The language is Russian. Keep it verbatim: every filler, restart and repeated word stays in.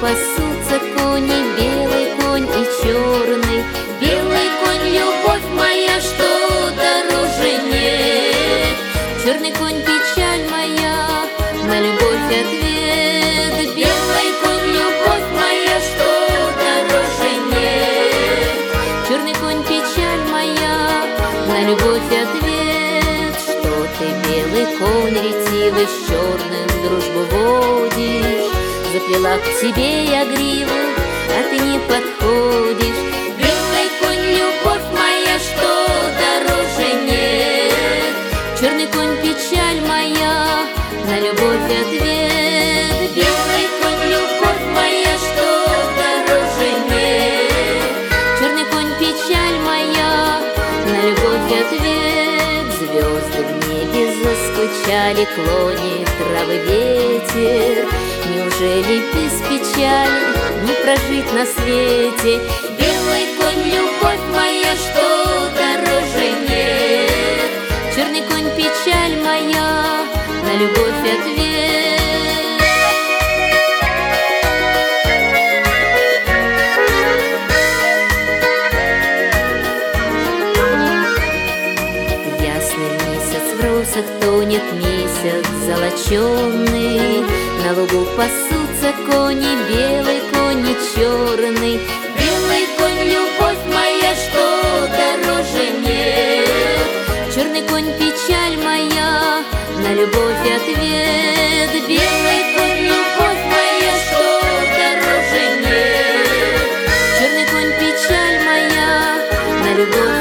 пасутся кони, белый конь и черный. Белый конь, любовь моя, что дороже нет. Черный конь, печаль моя, на любовь ответ. Белый конь, любовь моя, что дороже нет. Черный конь, печаль моя, на любовь ответ. Что ты, белый конь, ретивый, с черным дружбу водишь? Заплела к тебе я гриву, а ты не подходишь. Белый конь, любовь моя, что дороже нет. Черный конь, печаль моя, на любовь ответ. Белый конь, любовь моя, что дороже нет. Черный конь, печаль моя, на любовь ответ. Звезды в небе заскучали, клонит травы ветер. Неужели без печали не прожить на свете? Белый конь, любовь моя, что дороже нет. Черный конь, печаль моя, на любовь ответ. Ясный месяц в росах тонет, месяц золоченый. На лугу пасутся кони, белый конь и черный. Белый конь, любовь моя, что дороже нет. Черный конь, печаль моя, на любовь ответ. Белый конь, любовь моя, что дороже нет. Черный конь, печаль моя, на любовь